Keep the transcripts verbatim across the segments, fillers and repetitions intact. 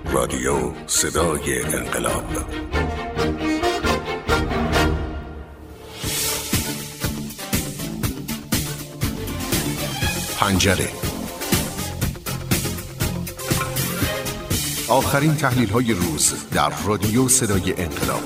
رادیو صدای انقلاب. پنجره. آخرین تحلیل های روز در رادیو صدای انقلاب.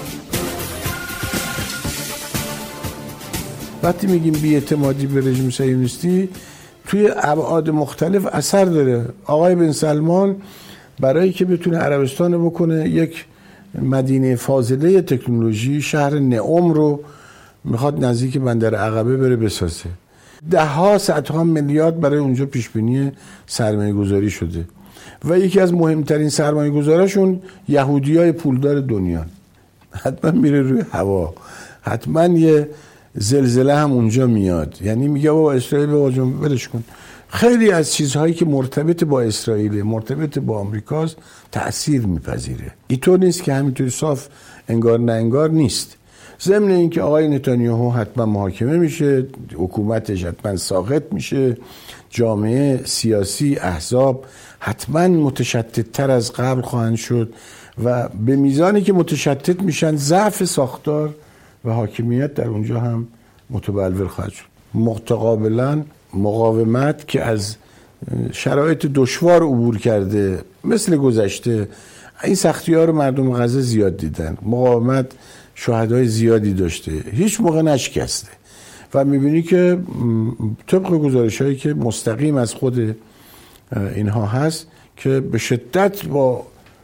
وقتی میگیم بی‌اعتمادی به رژیم صهیونیستی توی ابعاد مختلف اثر داره. آقای بن سلمان برای که بتونه عربستان بکنه یک مدینه فاضله تکنولوژی، شهر نئوم رو میخواد نزدیک بندر عقبه بره بسازه. ده ها صدها میلیارد برای اونجا پیش بینی سرمایه گذاری شده و یکی از مهمترین سرمایه گذاراشون یهودیای پولدار دنیا. حتما میره روی هوا، حتما یه زلزله هم اونجا میاد. یعنی میگه بابا اسرائیل بابا جون ولش کن. خیلی از چیزهایی که مرتبط با اسرائیل، مرتبط با آمریکاست، تأثیر میپذیره. اینطور نیست که همینطوری صاف انگار نه انگار نیست. ضمن اینکه آقای نتانیاهو حتما محاکمه میشه، حکومتش حتما ساقط میشه، جامعه سیاسی، احزاب حتما متشددتر از قبل خواهند شد و به میزانی که متشدد میشن ضعف ساختار و حاکمیت در اونجا هم متبلور خواهد شد. متقابلا مقاومت که از شرایط دشوار عبور کرده مثل گذشته، این سختی ها رو مردم غزه زیاد دیدن. مقاومت شهدای زیادی داشته، هیچ موقع نشکسته و میبینی که طبق گزارش هایی که مستقیم از خود اینها هست که به شدت با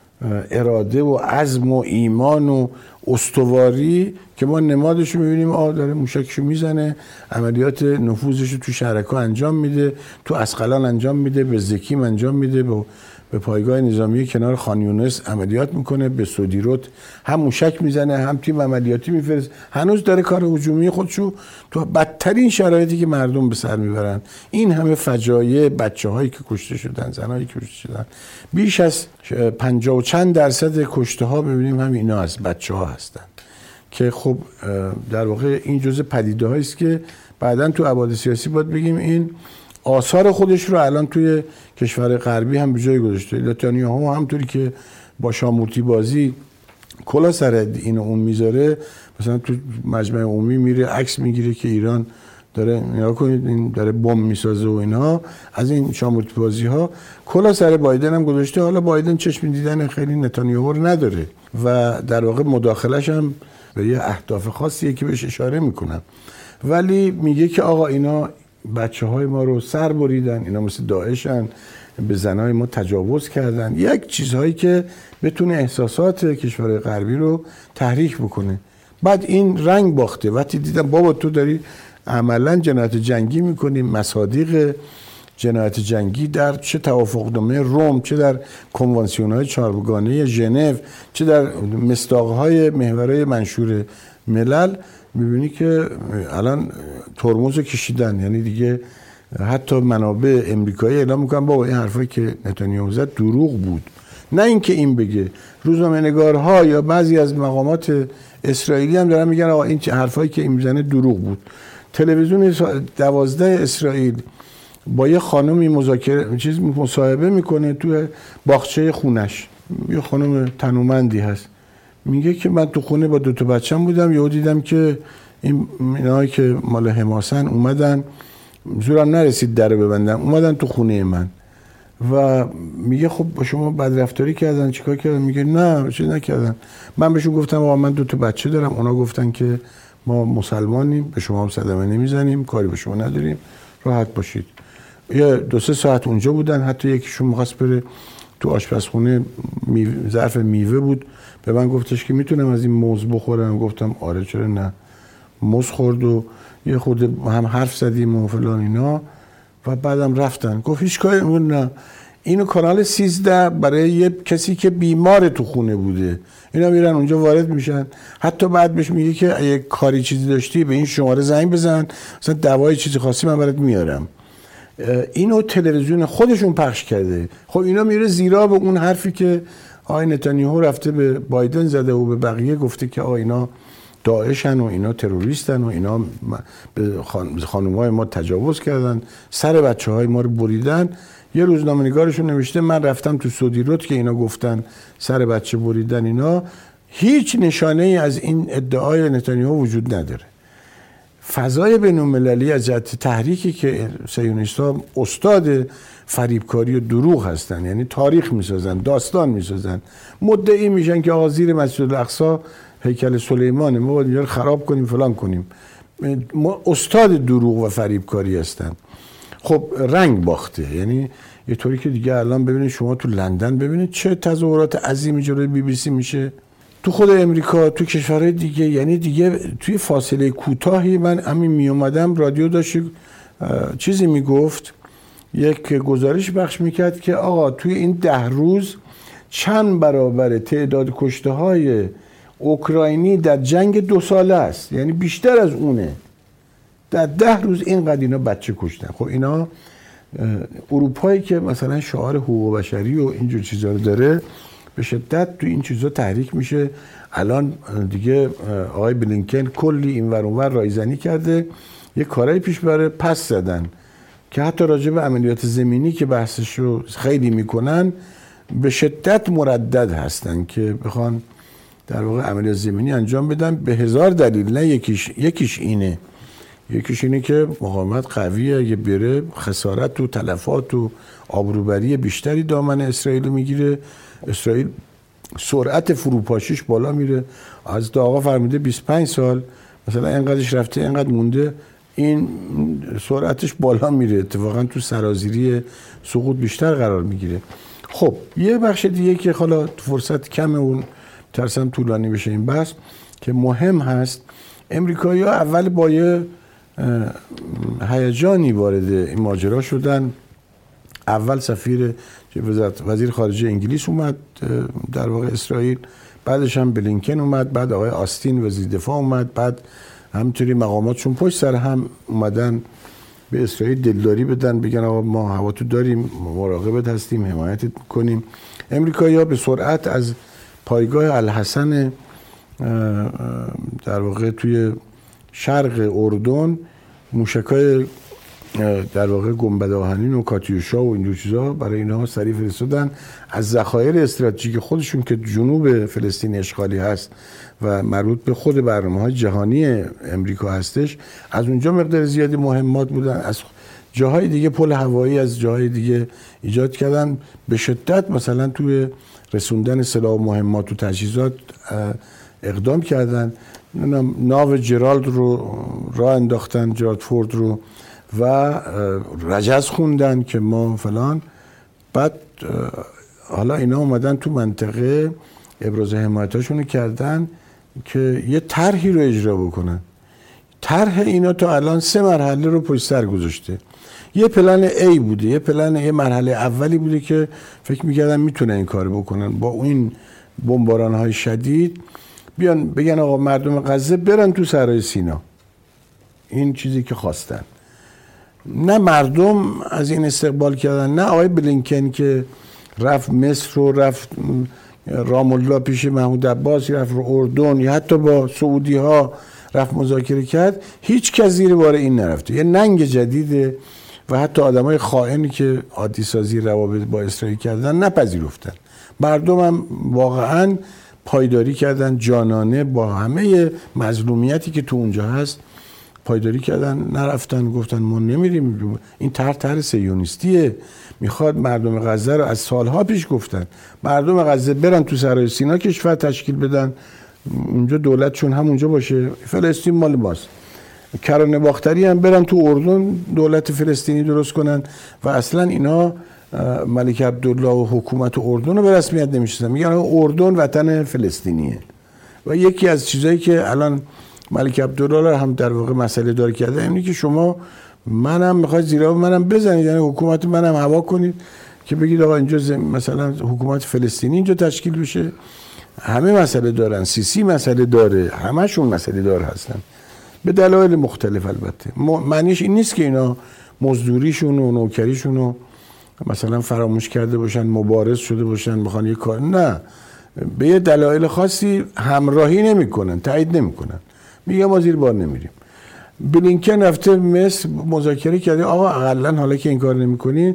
اراده و عزم و ایمان و استواری که ما نمادش رو میبینیم، آه داره موشکشو میزنه، عملیات نفوذش رو تو شرکا انجام میده، تو اسقلان انجام میده، به زکیم انجام میده، به به پایگاه نظامی کنار خان یونس عملیات میکنه، به سودیروت هم موشک میزنه هم تیم عملیاتی میفرست. هنوز داره کار هجومی خودشو تو بدترین شرایطی که مردم به سر میبرن. این همه فجایع، بچه‌هایی که کشته شدن، زنایی که کشته شدن، بیش از پنجاه و چند درصد کشته ها ببینیم هم اینا از بچه‌ها هستن که خب در واقع این جزء پدیده هایی است که بعداً تو ابعاد سیاسی باید بگیم این آثار خودش رو الان توی کشور غربی هم به جای گذاشته. نتانیاهو همونطوری که با شامورتی بازی کلا سر این اون میذاره، مثلا تو مجمع عمومی میره عکس میگیره که ایران داره، نگاه کنید این داره بمب میسازه و اینها، از این شامورتی بازی ها کلا سر بایدن هم گذاشته. حالا بایدن چشم دیدن خیلی نتانیاهو رو نداره و در واقع مداخلش هم به یه اهداف خاصیه که بهش اشاره میکنن، ولی میگه که آقا اینا بچه های ما رو سر بریدن، اینا مثل داعشن، به زنای ما تجاوز کردن، یک چیزهایی که بتونه احساسات کشور غربی رو تحریک بکنه. بعد این رنگ باخته. وقتی دیدم بابا تو داری عملا جنایت جنگی میکنی، مصادیق جنایت جنگی در چه توافقنامه روم، چه در کنوانسیون‌های چهارگانه ژنو، چه در مصداق‌های محورهای منشور ملل، میبینی که الان ترمز کشیدن. یعنی دیگه حتی منابع امریکایی اعلام میکنن بابا این حرفایی که نتانیاهو زد دروغ بود. نه اینکه این بگه، روزنامه‌نگارها یا بعضی از مقامات اسرائیلی هم دارن میگن آقا این حرفایی که این میزنه دروغ بود. تلویزیون دوازده اسرائیل با یه خانمی مذاکره چیز مصاحبه میکنه تو باغچه خونش، یه خانم تنومندی هست، میگه که من تو خونه با دو تا بچه‌م بودم، یهو دیدم که این اینایی که مال حماسن اومدن، زورم نرسید در ببندم، اومدن تو خونه من و میگه خب با شما بدرفتاری کردن، چیکار کردن؟ میگه نه چیز نکردن. من بهشون گفتم آقا من دو تا بچه دارم، اونا گفتن که ما مسلمانیم، به شما هم صدمه نمیزنیم، کاری به شما نداریم، راحت باشید. یه دو سه ساعت اونجا بودن، حتی یکیشون می‌خواست بره تو آشپزخونه، میوه، ظرف میوه بود، به من گفتش که میتونم از این موز بخورم؟ گفتم آره چرا نه. موز خورد و یه خورده هم حرف زدیم و فلان اینا و بعدم رفتن. گفت هیچ کاری نه. اینو کانال سیزده برای یه کسی که بیمار تو خونه بوده، اینا میرن اونجا وارد میشن، حتی بعد بهش میگه که اگه کاری چیزی داشتی به این شماره زنگ بزن، مثلا دوای چیزی خاصی من برات میارم. اینو تلویزیون خودشون پخش کرده. خب اینا میره زیرا به اون حرفی که آقای نتانیاهو رفته به بایدن زده و به بقیه گفته که آقا اینا داعشن و اینا تروریستن و اینا به خانم‌های ما تجاوز کردن، سر بچه‌های ما رو بریدن. یه روزنامه‌نگارشون نوشته من رفتم تو سعودی رود که اینا گفتن سر بچه بریدن اینا، هیچ نشانه ای از این ادعای نتانیاهو وجود نداره. فضای بین‌المللی از جهت تحریکی که صهیونیست‌ها استاد فریبکاری و دروغ هستن، یعنی تاریخ میسازن، داستان میسازن، مدعی میشن که آقا زیر مسجد الاقصی هیکل سلیمانه، ما باید اینجا خراب کنیم فلان کنیم. ما استاد دروغ و فریبکاری هستن. خب رنگ باخته، یعنی یه طوری که دیگه الان ببینید شما تو لندن ببینید چه تظاهرات عظیمی جلوی بی بی سی میشه، تو خود امریکا، تو کشورهای دیگه، یعنی دیگه توی فاصله کوتاهی. من همین می اومدم رادیو داشت چیزی میگفت، یک گزارش بخش میکرد که آقا توی این ده روز چند برابر تعداد کشته های اوکراینی در جنگ دو ساله است، یعنی بیشتر از اونه. در ده روز اینقدر اینا بچه کشتن. خب اینا اروپایی که مثلا شعار حقوق بشری و اینجور چیزا رو داره به شدت تو این چیزا تحریک میشه. الان دیگه آقای بلینکن کلی این ور اون ور رایزنی کرده، یه کارایی پیش بره، پس زدن که حتی راجع به عملیات زمینی که بحثشو خیلی میکنن به شدت مردد هستن که بخوان در واقع عملیات زمینی انجام بدن به هزار دلیل. نه یکیش یکیش اینه یکیش اینه که مقاومت قویه، اگه بره خسارت و تلفات و آبروبری بیشتری دامن اسرائیل میگیره. اسرائیل سرعت فروپاشیش بالا میره. از تا آقا فرموده بیست و پنج سال مثلا اینقدرش رفته اینقدر مونده، این سرعتش بالا میره، اتفاقا تو سرازیری سقوط بیشتر قرار میگیره. خب یه بخش دیگه که حالا فرصت کمه اون ترسم طولانی بشه این بحث که مهم هست، امریکایی‌ها اول با یه هیجانی وارد این ماجرا شدن. اول سفیر وزیر خارجه انگلیس اومد در واقع اسرائیل، بعدش هم بلینکن اومد، بعد آقای آستین وزیر دفاع اومد، بعد همینطوری مقاماتشون پشت سر هم اومدن به اسرائیل دلداری بدن، بگن آقا ما هوا تو داریم، مراقبت هستیم، حمایتت میکنیم. امریکایی‌ها به سرعت از پایگاه الحسن در واقع توی شرق اردن موشکای در واقع گنبد آهنین و کاتیوشا و اینجور چیزا برای اینها سریع فرستادن. از ذخایر استراتژیک خودشون که جنوب فلسطین اشغالی هست و مربوط به خود برنامه‌های جهانی امریکا هستش، از اونجا مقدار زیادی مهمات بودن، از جاهای دیگه پل هوایی از جاهای دیگه ایجاد کردن. به شدت مثلا توی رسوندن سلاح و مهمات و تجهیزات اقدام کردن. ناو جرالد رو راه انداختن، جرالد فورد رو، و رجز خوندن که ما فلان. بعد حالا اینا اومدن تو منطقه ابراز حمایتاشونو کردن که یه طرحی رو اجرا بکنن. طرح اینا تا الان سه مرحله رو پشت سر گذاشته. یه پلن A بوده، یه پلن یه مرحله اولی بوده که فکر می‌کردن میتونه این کارو بکنن، با این بمباران‌های شدید بیان بگن آقا مردم غزه برن تو صحرای سینا. این چیزی که خواستن. نه مردم از این استقبال کردن، نه آقای بلینکن که رفت مصر رو، رفت رام الله پیش محمود عباس، رفت رو اردن، یا حتی با سعودی ها رفت مذاکره کرد. هیچ کس زیر بار این نرفته. یه ننگ جدیده و حتی آدمای خائنی که عادی سازی روابط با اسرائیل کردن نپذیرفتن. مردم هم واقعا پایداری کردن، جانانه با همه مظلومیتی که تو اونجا هست پایداری کردن، نرفتن گفتن ما نمیریم. این طرح طرح صهیونیستیه، میخواد مردم غزه رو، از سالها پیش گفتن مردم غزه برن تو صحرای سینا کشور تشکیل بدن، اونجا دولتشون همونجا باشه، فلسطین مال ماست. کرانه باختری هم برن تو اردن دولت فلسطینی درست کنن و اصلا اینا ملک عبدالله و حکومت اردن رو به رسمیت نمیشناسن، میگن اردن وطن فلسطینیه. و یکی از چیزایی که الان ملک عبدالله رو هم در واقع مسئله داره کرده اینه که شما منم میخواید زیرا منم بزنید، یعنی حکومت منم هوا کنید که بگید آقا اینجا مثلا حکومت فلسطینی اینجا تشکیل بشه. همه مسئله دارن، سیسی مسئله داره، همشون مسئله دار هستن به دلایل مختلف. البته معنیش این نیست که اینا مزدوریشون و نوکریشون رو مثلا فراموش کرده باشن، مبارز شده باشن، میخوان یه کار، نه، به یه دلایل خاصی همراهی نمیکنن، تایید نمیکنن، میگه ما زیر بار نمیریم. بلینکن رفته مصر مذاکره کرده، آقا اقلا حالا که این کار نمیکنین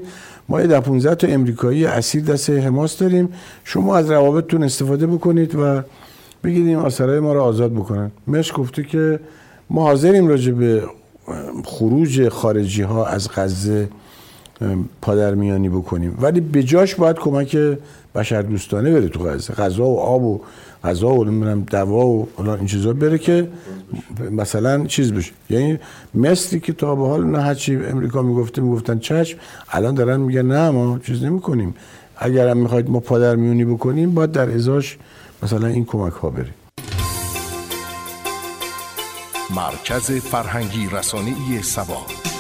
ما ده پانزده تا امریکایی اسیر دست حماس داریم، شما از روابطتون استفاده بکنید و بگید این آسرای ما رو آزاد بکنن. مصر گفته که ما حاضریم راجع به خروج خارجی ها از غزه پادرمیانی بکنیم، ولی به جاش باید کمک بشردوستانه بره تو غزه، غذا و آب و غذا و نمیدونم دوا و این چیزا بره که مثلا چیز بشه. یعنی مصری که تا به حال نه هرچی امریکا میگفته میگفتن چشم، الان دارن میگن نه ما چیز نمیکنیم، اگر هم میخواید ما پادرمیانی بکنیم باید در ازاش مثلا این کمک ها بره. مرکز فرهنگی رسانه‌ای سبا.